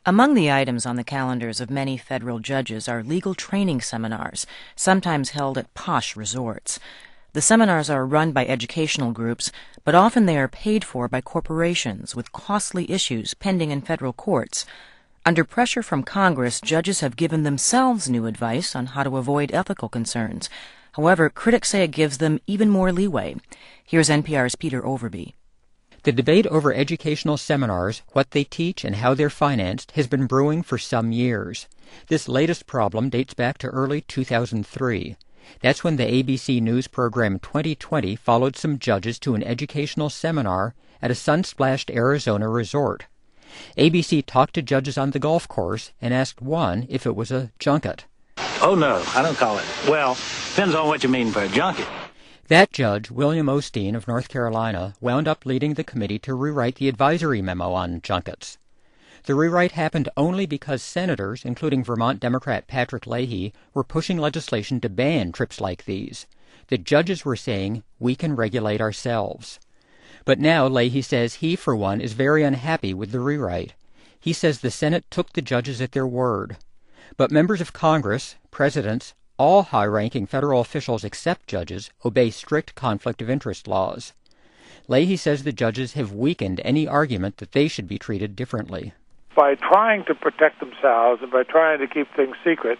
Among the items on the calendars of many federal judges are legal training seminars, sometimes held at posh resorts. The seminars are run by educational groups, but often they are paid for by corporations with costly issues pending in federal courts. Under pressure from Congress, judges have given themselves new advice on how to avoid ethical concerns. However, critics say it gives them even more leeway. Here's NPR's Peter Overby. The debate over educational seminars, what they teach and how they're financed, has been brewing for some years. This latest problem dates back to early 2003. That's when the ABC News program 2020 followed some judges to an educational seminar at a sun-splashed Arizona resort. ABC talked to judges on the golf course and asked one if it was a junket. Oh, no, I don't call it. Well, depends on what you mean by a junket. That judge, William Osteen of North Carolina, wound up leading the committee to rewrite the advisory memo on junkets. The rewrite happened only because senators, including Vermont Democrat Patrick Leahy, were pushing legislation to ban trips like these. The judges were saying, we can regulate ourselves. But now Leahy says he, for one, is very unhappy with the rewrite. He says the Senate took the judges at their word. But members of Congress, presidents, all high-ranking federal officials except judges obey strict conflict of interest laws. Leahy says the judges have weakened any argument that they should be treated differently. By trying to protect themselves and by trying to keep things secret,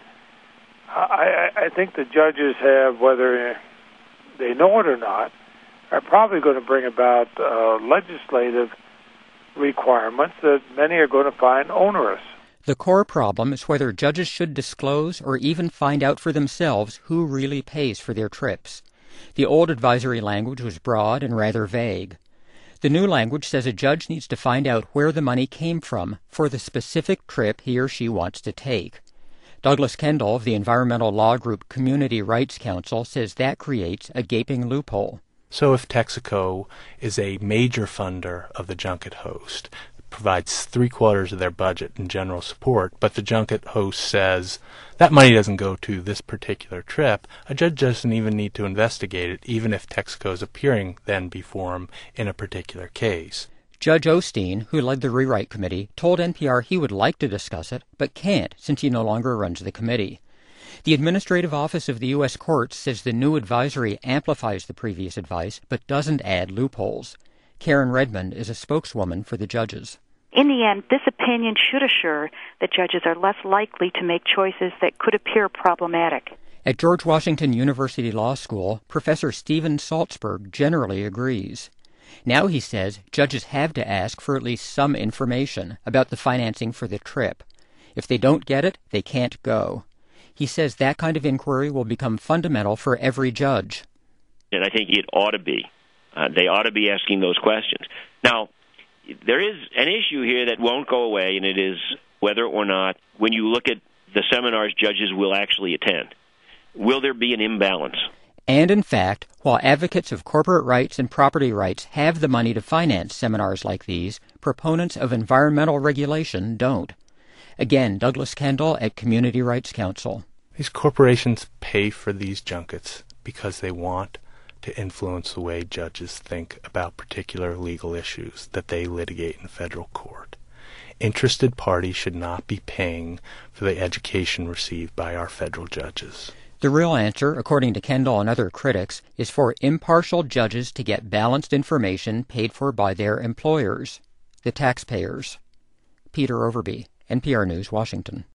I think the judges have, whether they know it or not, are probably going to bring about legislative requirements that many are going to find onerous. The core problem is whether judges should disclose or even find out for themselves who really pays for their trips. The old advisory language was broad and rather vague. The new language says a judge needs to find out where the money came from for the specific trip he or she wants to take. Douglas Kendall of the environmental law group Community Rights Council says that creates a gaping loophole. So if Texaco is a major funder of the junket host, provides 3/4 of their budget in general support, but the junket host says that money doesn't go to this particular trip, a judge doesn't even need to investigate it, even if Texaco is appearing then before him in a particular case. Judge Osteen, who led the rewrite committee, told NPR he would like to discuss it, but can't since he no longer runs the committee. The Administrative Office of the U.S. Courts says the new advisory amplifies the previous advice, but doesn't add loopholes. Karen Redmond is a spokeswoman for the judges. In the end, this opinion should assure that judges are less likely to make choices that could appear problematic. At George Washington University Law School, Professor Stephen Saltzberg generally agrees. Now he says judges have to ask for at least some information about the financing for the trip. If they don't get it, they can't go. He says that kind of inquiry will become fundamental for every judge. And I think it ought to be. They ought to be asking those questions. Now, there is an issue here that won't go away, and it is whether or not, when you look at the seminars judges will actually attend, will there be an imbalance? And in fact, while advocates of corporate rights and property rights have the money to finance seminars like these, proponents of environmental regulation don't. Again, Douglas Kendall at Community Rights Council. These corporations pay for these junkets because they want to influence the way judges think about particular legal issues that they litigate in federal court. Interested parties should not be paying for the education received by our federal judges. The real answer, according to Kendall and other critics, is for impartial judges to get balanced information paid for by their employers, the taxpayers. Peter Overby, NPR News, Washington.